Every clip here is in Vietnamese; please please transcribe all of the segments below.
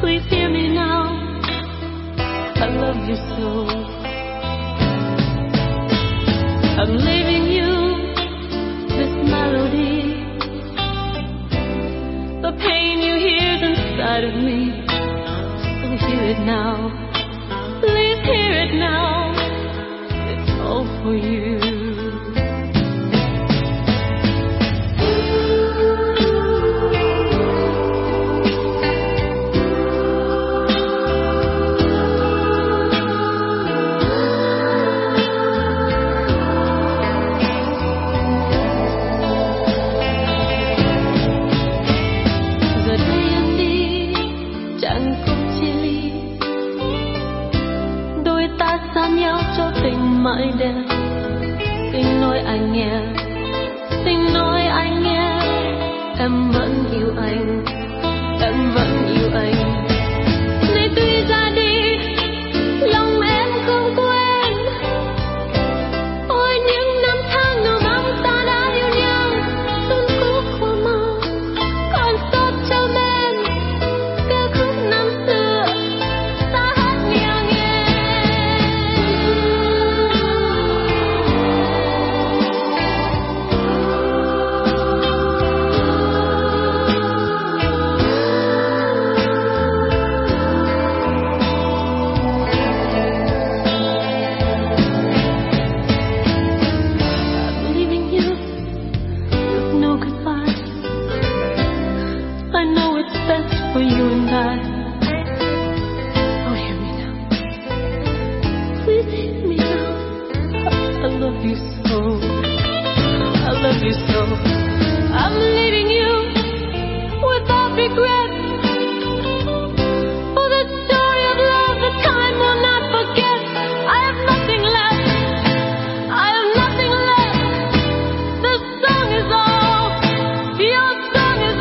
Please hear me now. I love you so. I'm leaving you this melody. The pain you hear inside of me. Please hear it now. Please hear it now. It's all for you. Mãi đẹp xin nói anh nghe, xin nói anh nghe, em vẫn yêu anh, em vẫn yêu anh. Này tuy ra đi lòng em không quên, ôi những năm tháng nồng ấm ta đã yêu nhau, xuân cũ khoa màu còn sót trong em ca khúc năm xưa ta hát nghe nghe. I'm leaving you without regret. For the story of love, the time will not forget. I have nothing left. I have nothing left. The song is all. Your song is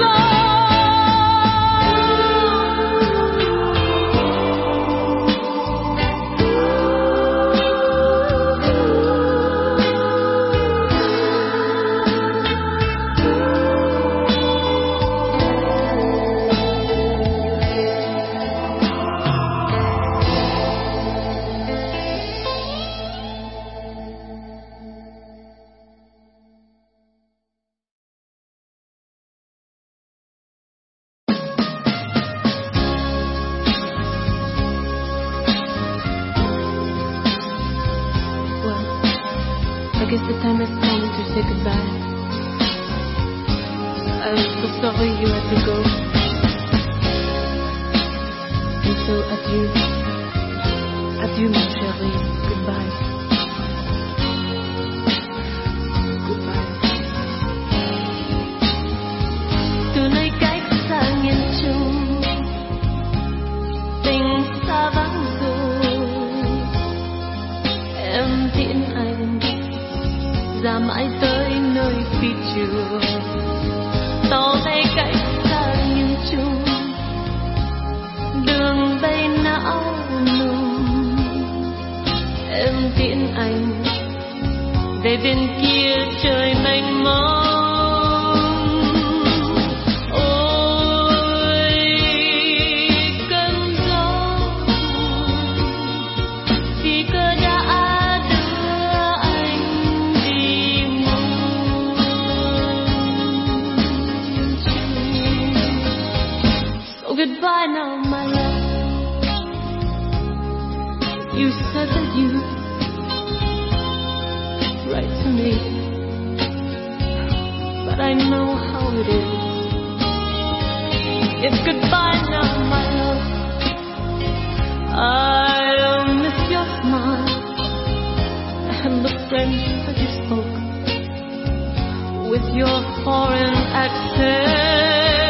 I guess the time has come to say goodbye. I'm so sorry you had to go. And so adieu, adieu mon chéri, goodbye. Goodbye. Từ nơi cách xa nghìn trùng, tình xa vắng rồi. Em tiễn anh ra mãi tới nơi phi trường, tỏ tay cách xa nghìn trùng, đường bay não nùng. Em tiễn anh về bên kia trời mênh mông. Goodbye now, my love. You said that you'd write to me, but I know how it is. It's goodbye now, my love. I'll miss your smile and the French that you spoke with your foreign accent.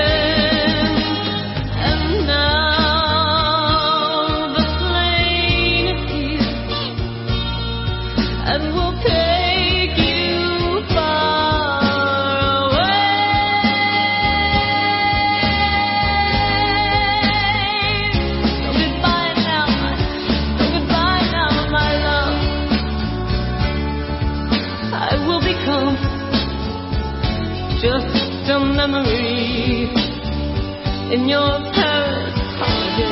And we'll take you far away. So goodbye now, my love. I will become just a memory in your Paris holiday.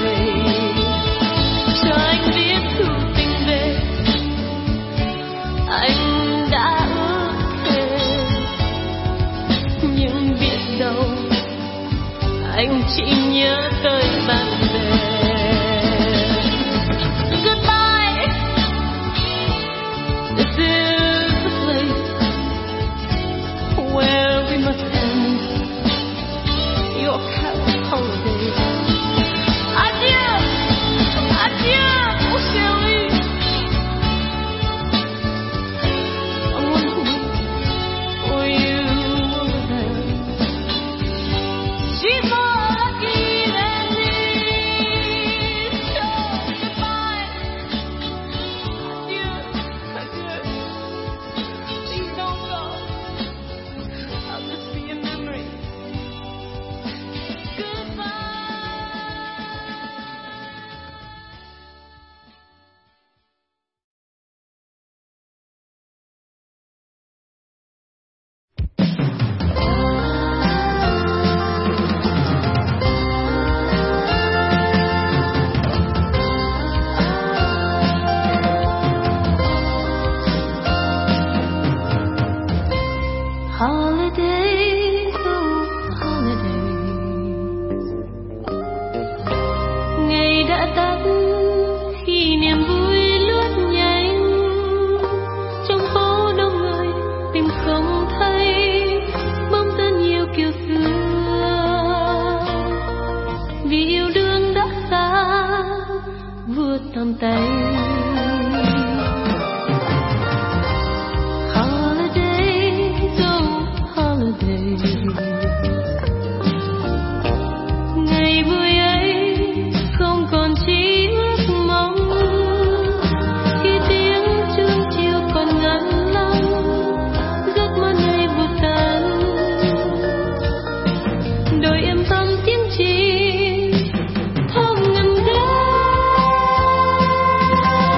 nhớ tới bạn bè. Goodbye. This is the place where we must end your holiday. Adieu, adieu, mon chéri. I want to wait for you there. She's more lucky than me. So goodbye. Adieu, adieu. Please don't go. I'll just be a memory. Goodbye. Holidays, oh holidays. Ngày đã tắt khi niềm vui lướt nhanh, trong phố đông người tìm không thấy bóng dáng yêu kiều xưa. Vì yêu đương đã xa vượt tầm tay. Holidays, oh holidays. Ngày vui ấy không còn chỉ ước mong, khi tiếng chuông chiều còn ngắn lòng, giấc mơ này vụt tan. Đôi êm thầm tiếng chim thơm ngân nga.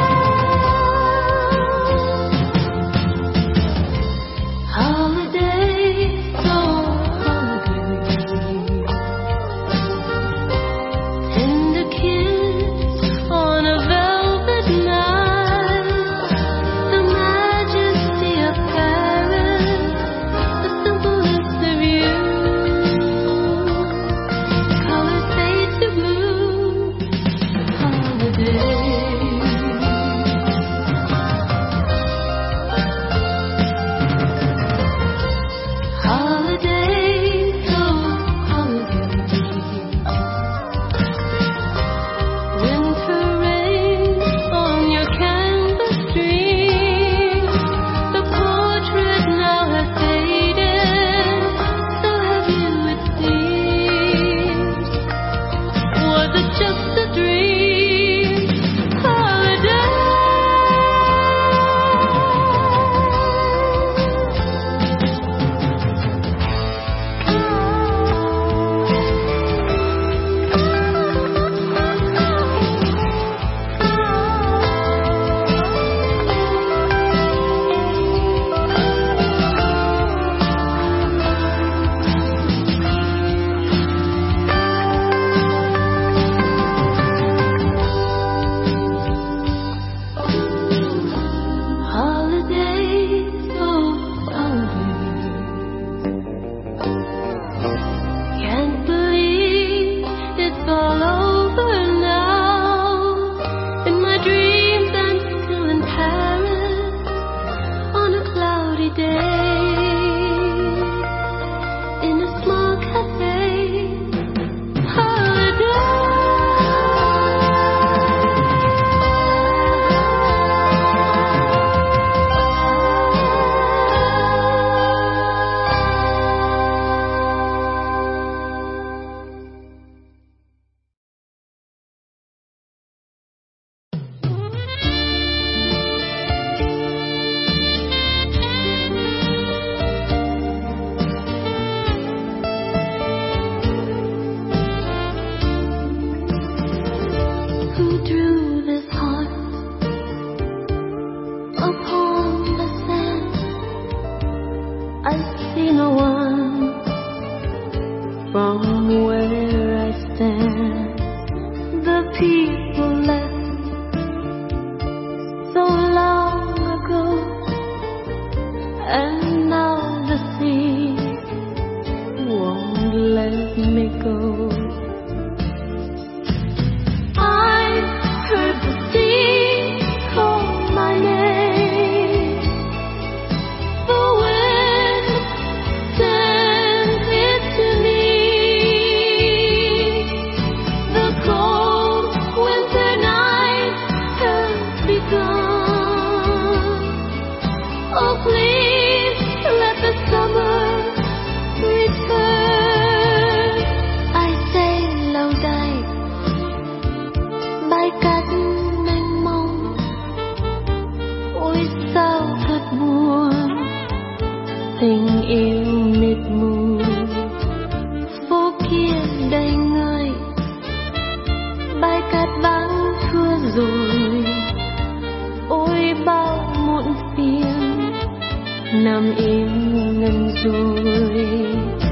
lặng im ngần rồi.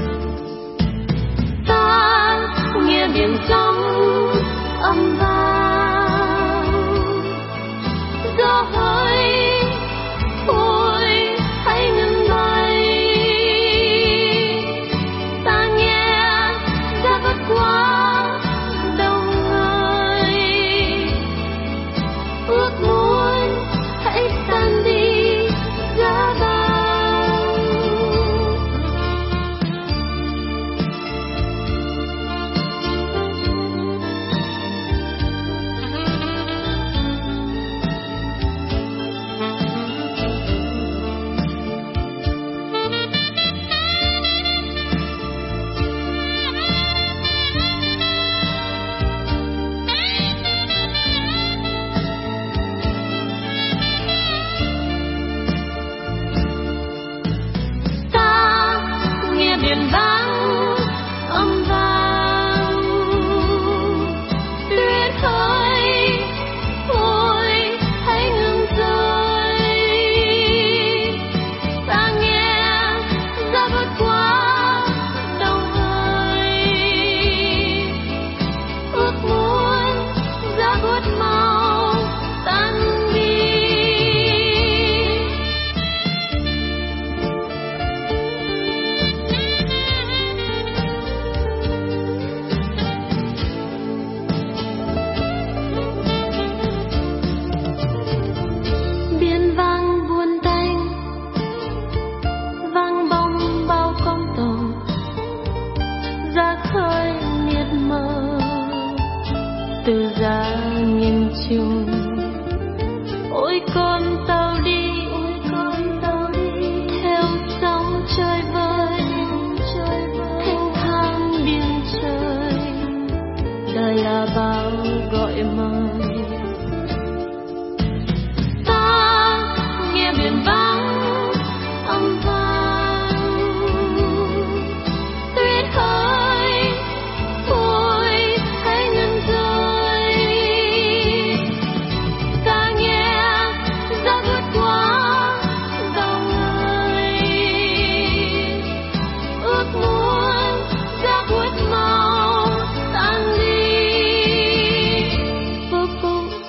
Ta nghe biển sóng âm vang, gió hơi thôi hãy ngừng bay. Ta nghe giá vất quá đầu người, ước muốn hãy tan đi giá băng. Biển vắng âm vang, tuyết hơi thôi hãy ngừng rơi. Ta nghe giá vất quá đầu hơi, ước muốn giá buốt mau tan đi. Biển vang buồn tanh, vang bóng bao con tàu ra khơi miệt mờ. Từ ra nhìn chung, ôi con tàu đi theo sóng chơi vơi, thanh thang biển trời. Đời là bao gọi mời. Biển vắng âm vang, tuyết hơi thôi hãy ngừng rơi. Ta nghe giá vất quá đầu người, ước muốn giá buốt mau tan đi. Vô cùng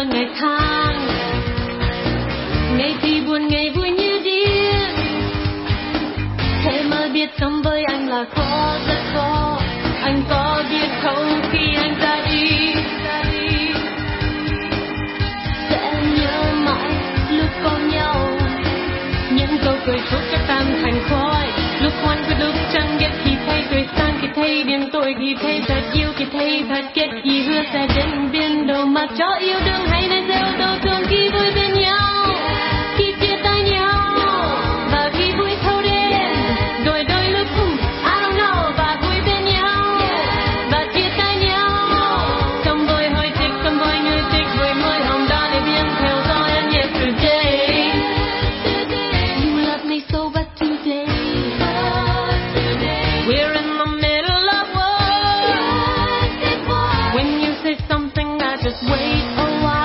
hơn ngày tháng, ngày thì buồn ngày vui như điên. Thế mà biết sống với anh là khó, rất khó. Anh có biết không khi anh ra đi, sẽ nhớ mãi lúc có nhau. Những câu cười phút chắc tan thành khói. Lúc ngoan với lúc chẳng ghét thì thấy cười sang, thì thấy điên tôi thì thấy thật yêu, thì thấy thật ghét thì hứa sẽ đến biên đầu mà cho yêu đương hay nên gieo đau thương khi vui bên nhau, khi chia tay nhau và khi vui thâu đêm. Rồi đôi lúc I don't know và vui bên nhau và chia tay nhau. Cầm vội hồi thích, cầm vội như thích với môi hồng đỏ để biến theo gió and yesterday. You love me so but today we're in the middle of war. When you say something I just wait a while.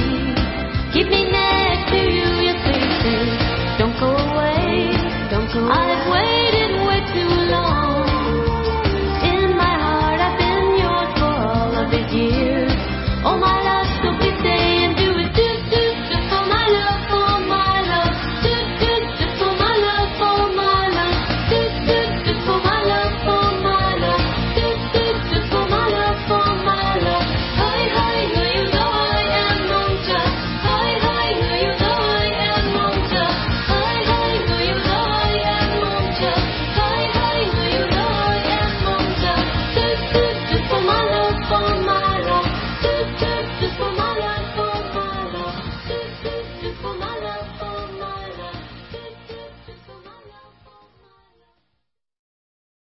Keep me next to you, yes please. Don't go away, don't go away. I've waited way too long. In my heart I've been yours for all of these years. Oh my love, so please stay and do it. Do for my love, for my love. Do for my love, for my love. Do for my love, for my love. Do for my love, for my love. Hi, hi, you know I am Monja. Hi, hi, you know I am Monja. Hi, hi, you know I am Monja. Hi, hi, you know I am Monja. Do for my love, for my love. Do for my love, for my love. Do for my love, for my love. Do for my love, for my love.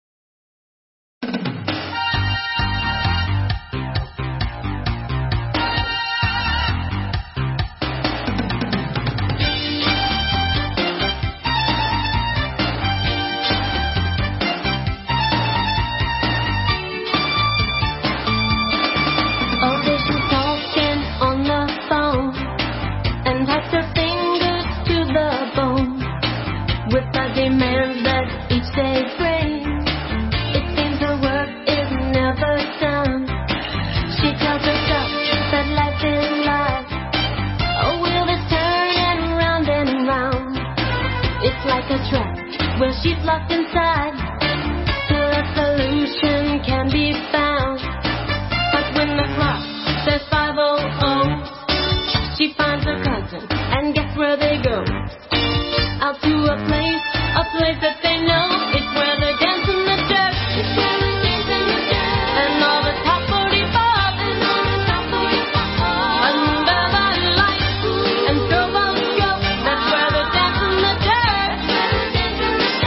Oh, there's she talking on the phone and has her fingers to the bone with the demands that each day brings. It seems her work is never done. She tells herself that life is life. A wheel that's turning round and round. It's like a trap where she's locked inside till a solution can be found. But when the clock says 5:00, she finds her cousin, and guess where they go? Out to a place that they know. It's where they dance in the dirt. It's where they dance in the dirt. And all the top 45, and all the top 45, under the lights and stroboscope. That's where they dance in the dirt. That's where they dance in the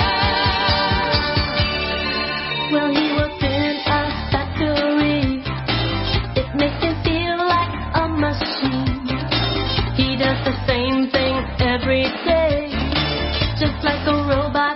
dirt. Well, he works in a factory. It makes him feel like a machine. He does the same thing every day, just like a robot.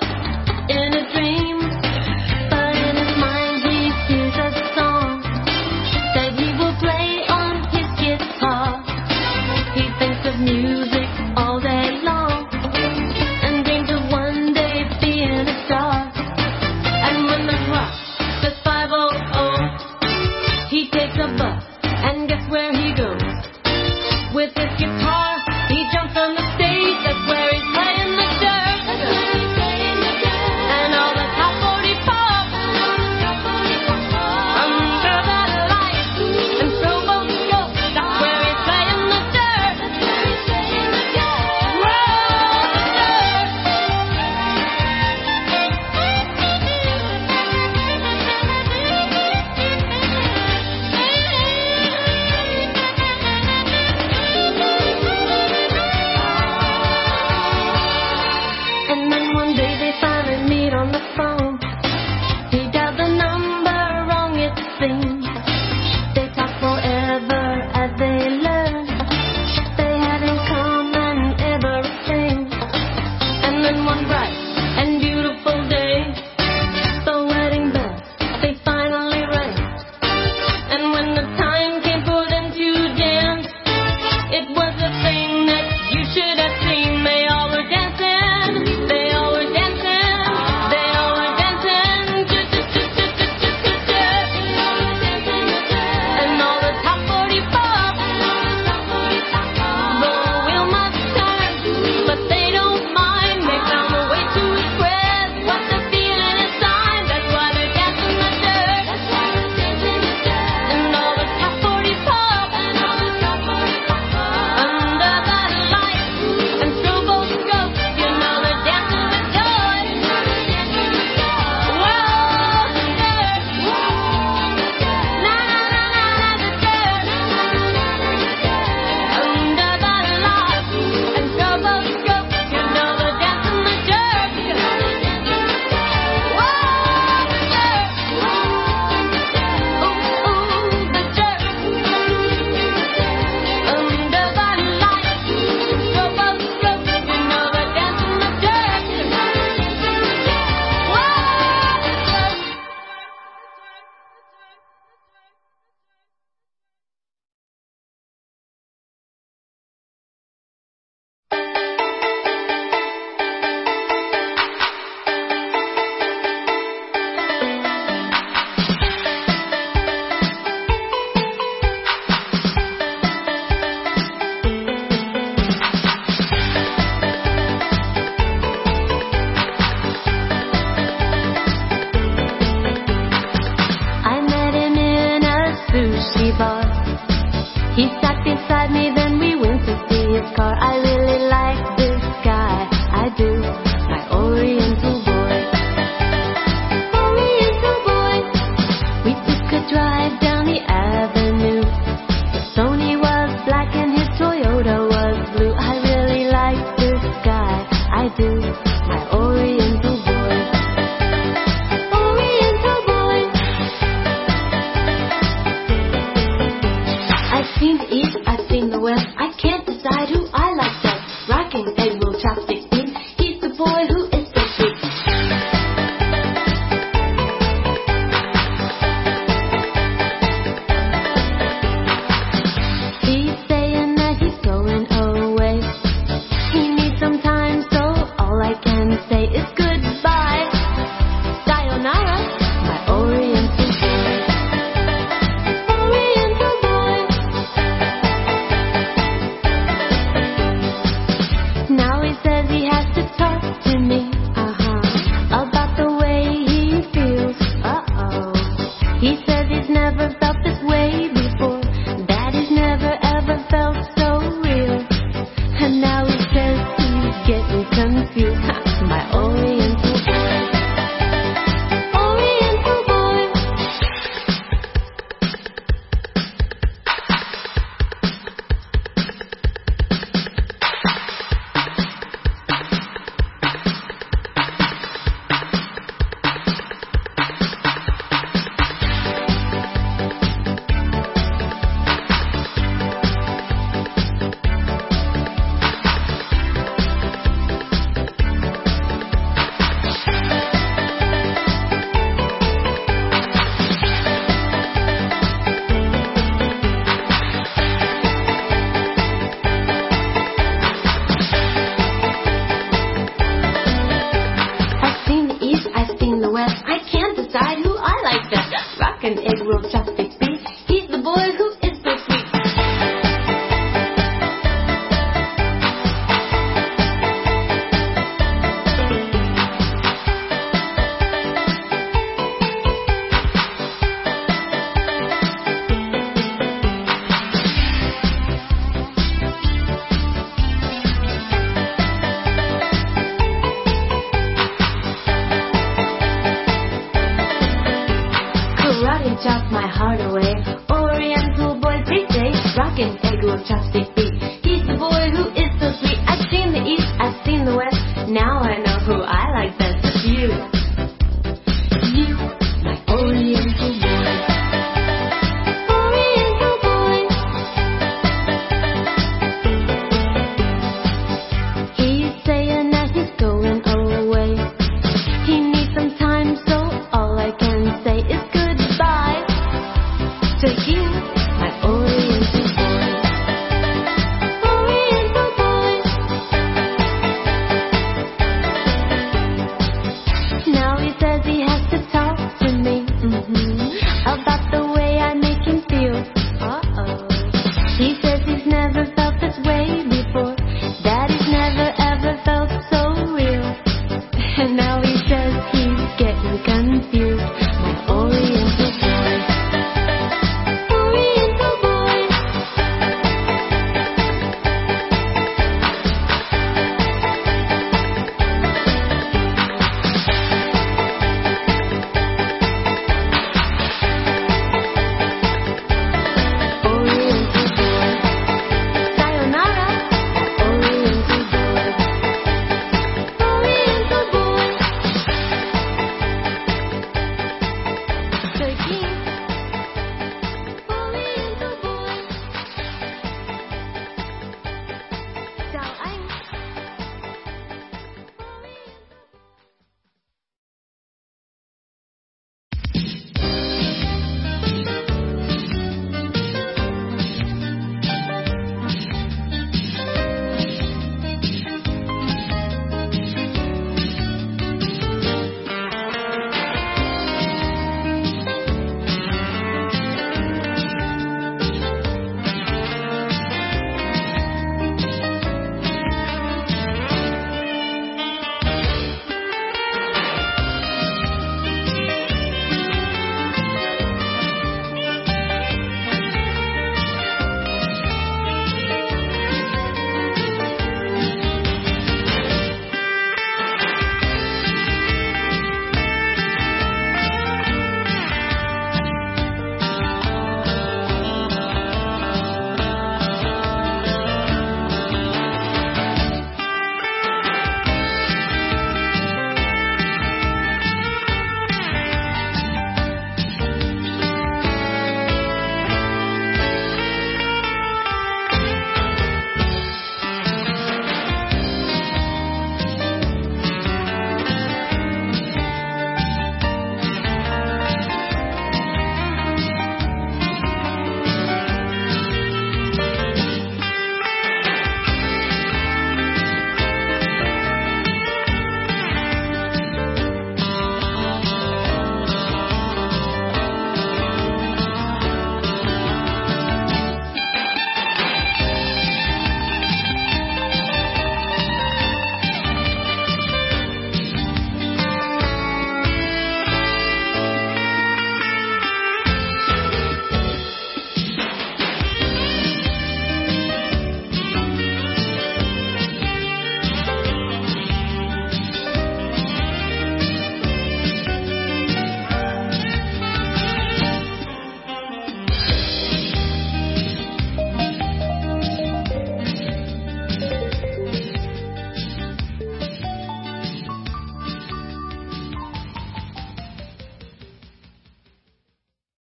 beside me, then we went to see his car. I really like